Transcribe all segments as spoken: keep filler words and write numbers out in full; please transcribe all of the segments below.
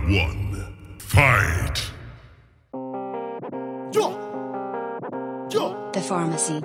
one, fight! Yo. Yo. The Pharmacy.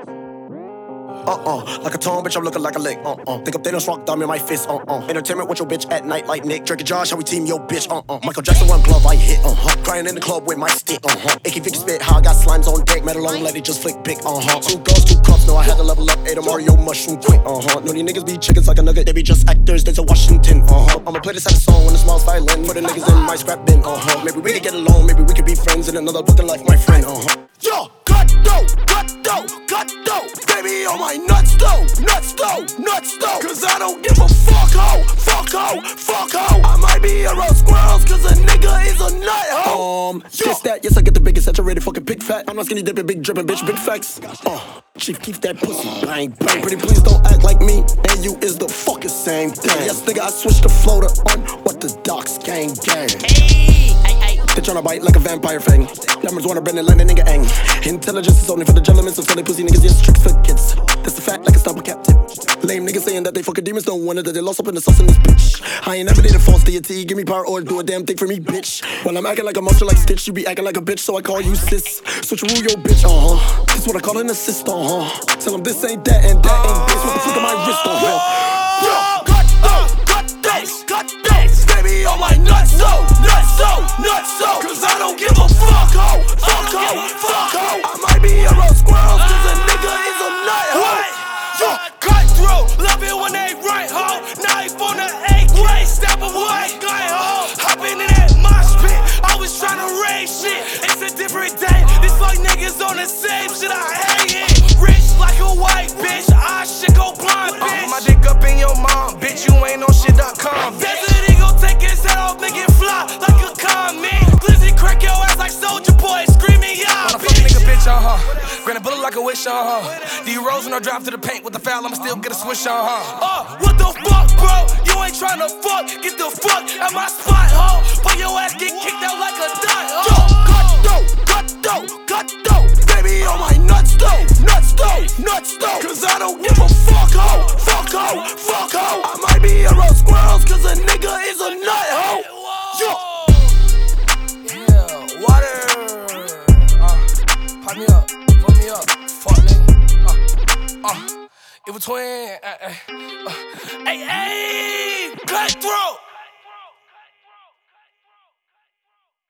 Uh-uh, like a tone, bitch, I'm looking like a lick. Uh-uh, think up Thanos rock thumb in my fist. Uh-uh, entertainment with your bitch at night like Nick. Drake and Josh, how we team your bitch. Uh-uh, Michael Jackson one glove I hit. Uh-huh, crying in the club with my stick. Uh-huh, Icky Vicky spit, how I got slimes on deck. Metal long, let it just flick pick. Uh-huh, two girls, two cups, no, I had to level up. Ate a Mario mushroom quick. Uh-huh, no, these niggas be chickens like a nugget. They be just actors, there's a Washington. Uh-huh, I'ma play this at a song when the smile's violin. Put the niggas in my scrap bin. Uh-huh, maybe we could get along, maybe we could be friends in another fucking life, my friend. Uh-huh, yo, cut dough, cut dough, cut dough. Baby on my nuts though, nuts though, nuts though. Cause I don't give a fuck ho, fuck ho, fuck ho. I might be around squirrels cause a nigga is a nut ho. Um, this that, yes I get the biggest saturated fucking big fat. I'm not skinny dipping, big dripping, bitch, big facts. Uh, Chief, keep that pussy, bang, bang. Pretty please don't act like me, and you is the fucking same thing. Yes nigga, I switched the floater on what the docs gang gang. Hey, ay, ay. They tryna bite like a vampire fang. Numbers wanna bend and land a nigga ang. Intelligence is only for the gentlemen, so silly pussy niggas, yes, tricks for kids. That's the fact, like a stubble cap tip. Lame niggas saying that they fucking demons, don't wonder that they lost up in the sauce in this bitch. I ain't never did a false deity, give me power or do a damn thing for me, bitch. When I'm acting like a monster like Stitch, you be acting like a bitch, so I call you sis. Switch rule your bitch, uh-huh. This what I call an assist, uh-huh. Tell them this ain't that and that ain't this, what the fuck am I wrist, uh-huh. Yo, cut those, cut those, cut those. Baby on my nuts, though, nuts, though, nuts, though. Cause I don't give a fuck, ho, fuck, ho, fuck, ho. I might be around squirrels, cause a nigga is a nut, ho. Yo, cutthroat, love it when they right, ho. Knife on the A K, step away, guy, ho. Hopping in that mosh pit, always trying to raise shit. It's a different day, this like niggas on the same shit, I hate it. Rich like a white bitch, I shit go blind, bitch. I'll put my dick up in your mom, bitch, you ain't on shit dot com. Desert Eagle take his head off, make it fly like a comet. Glizzy crack your ass like Soulja Boy, screaming yeah, Wanna fuck a nigga bitch, uh-huh. Granted bullet like a wish, uh-huh. D Rose when I drive to the paint with the foul, I'ma still get a swish, uh-huh. Uh, what the fuck, bro? You ain't tryna fuck, get the fuck at my spot, ho. But your ass get kicked out like a dot, ho. Yo, cut dough, cut dough, cut dough. Baby on my nuts though, nuts though, nuts though. Cause I don't give a fuck ho, fuck ho, fuck ho. I might be around squirrels cause a nigga is a nut ho. Yo. Yeah, water. Uh, pop me up, put me up, fuck nigga. Uh, uh, it was twin. Uh, uh, uh. Hey, hey, cutthroat.